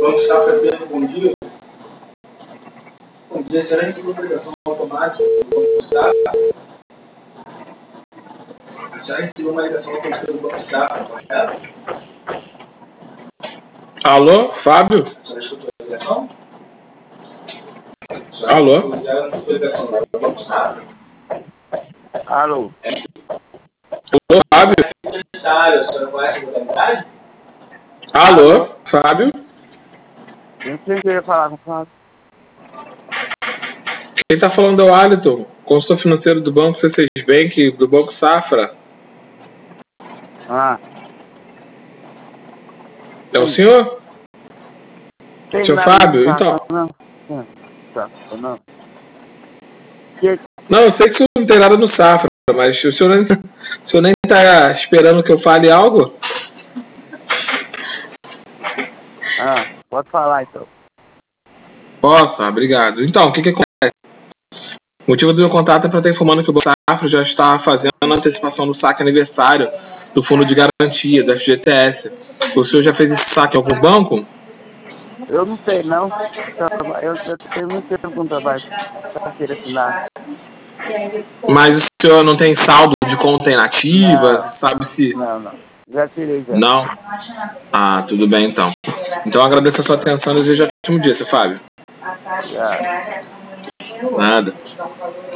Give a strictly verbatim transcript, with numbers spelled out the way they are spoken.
Banco Safra Pedro, bom dia. Bom dia, será que recebeu uma ligação automática do Banco Safra? Será que recebeu uma ligação automática do Banco Safra, correto? Alô, Fábio? Você escutou a ligação? Alô? Já escutou a ligação do Banco Safra? Alô? Alô, Fábio? A senhora conhece a modalidade? Alô, Fábio? Eu sempre queria falar com o Fábio. Quem tá falando é o Alisson, consultor financeiro do Banco C seis Bank, do Banco Safra. Ah. É o senhor? Tem Seu nada Fábio? de Safra, Então. não. Não, Safra, não. Que... Não, eu sei que o senhor não tem nada no Safra, mas o senhor nem, o senhor nem tá esperando que eu fale algo? Ah, pode falar então. Posso, obrigado. Então, o que que acontece? O motivo do meu contato é para estar informando que o Banco Safra já está fazendo a antecipação do saque aniversário do Fundo de Garantia, do F G T S. O senhor já fez esse saque em algum banco? Eu não sei, não. Eu, eu tenho muito tempo com o trabalho. Carteira assinada. Mas o senhor não tem saldo de conta inativa? Não, Sabe se... não, não. Já tirei, já. Não? Ah, tudo bem, então. Então, eu agradeço a sua atenção e desejo um ótimo dia, seu Fábio. Já. Nada.